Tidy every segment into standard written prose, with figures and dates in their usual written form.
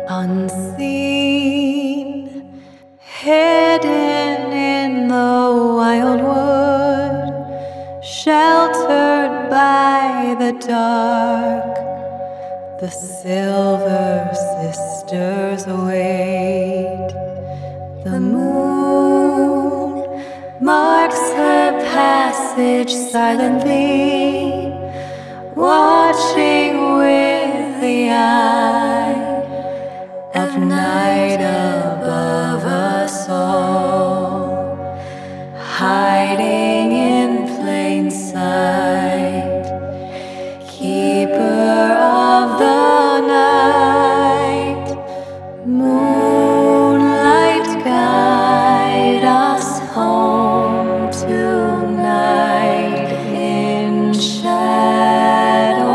Unseen, hidden in the wildwood, sheltered by the dark, the Silver Sisters wait. The moon marks her passage silently, watching with the eye of night above us all, hiding in plain sight, keeper of the night. Moonlight, guide us home tonight in shadow.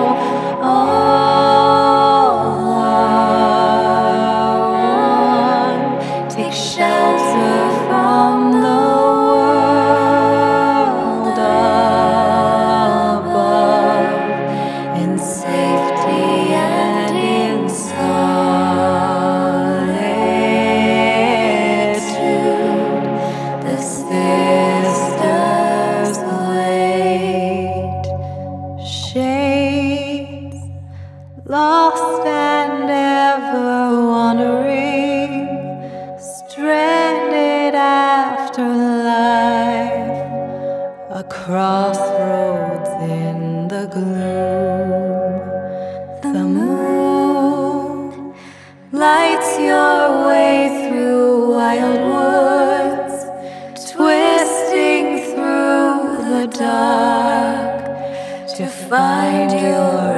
Take shelter from the world above, in safety and in solitude. The sisters wait. Shades lost and ever wandering, stranded after life, a crossroads in the gloom. The moon lights your way through wild woods, twisting through the dark to find your